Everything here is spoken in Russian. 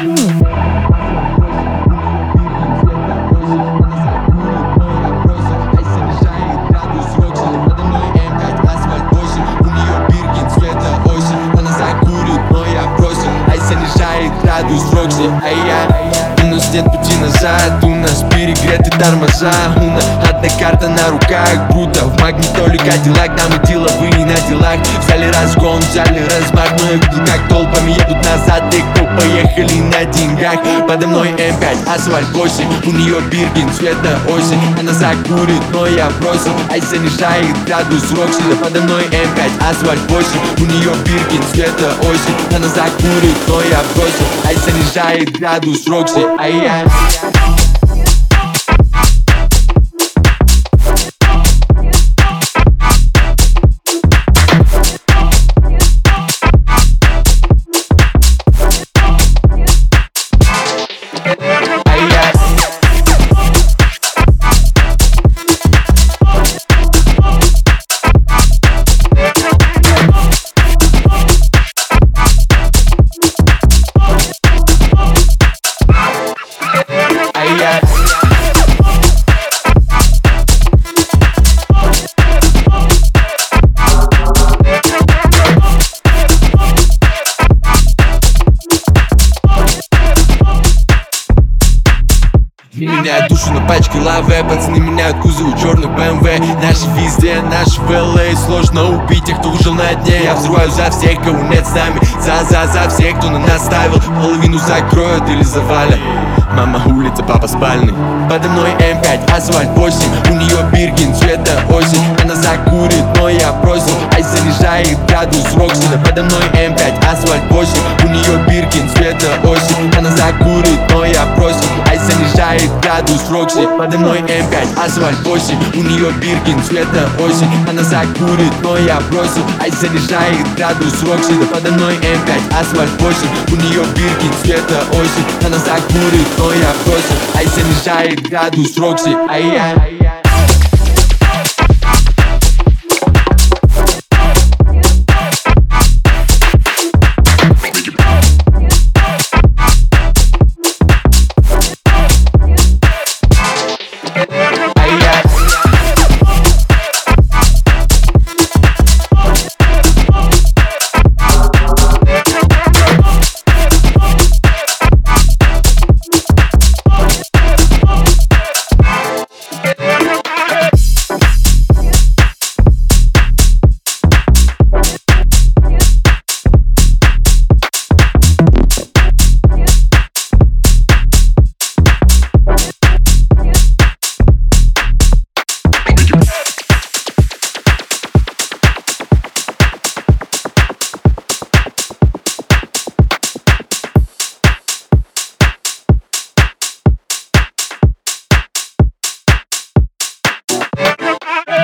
Градус Рокси, у нас нет пути назад, у нас перегреты тормоза. Одна карта на руках, круто, в магнитоле Кадиллак. Нам и деловые на делах, взяли разгон, взяли размах. Но я видел, как толпами едут назад, те, кто поехали на деньгах. Подо мной М5, асфальт 8, у нее Биркин, цвета осень. Она закурит, но я бросил, ай занижает градус Рокси. Подо мной М5, асфальт 8, у нее Биркин, цвета осень. Она закурит, но я бросил, ай занижает градус Рокси. Ай-яй. Меняют душу на пачке лаве, пацаны меняют кузовы черных БМВ. Наши везде, наши в ЛА. Сложно убить тех, кто ужил на дне. Я взрываю за всех, кого нет с нами. За всех, кто на нас ставил. Половину закроют или завалят. Мама улица, папа спальный. Подо мной М5, асфальт 8, у нее Биркин, цвета осень. Она закурит, но я бросил, ай занижает градус Рокси. Подо мной М5, асфальт 8, у нее Биркин, цвета осень. Она закурит, но я бросил, ай занижает градус Рокси. Подо мной М5, асфальт 8, у нее Биркин, цвета осень. Она закурит, но я бросил, ай занижает градус Рокси. Подо мной М5, асфальт 8, у нее Биркин, цвета осень. Она закурит, но я бросил, ай занижает градус Рокси. Ай-яй.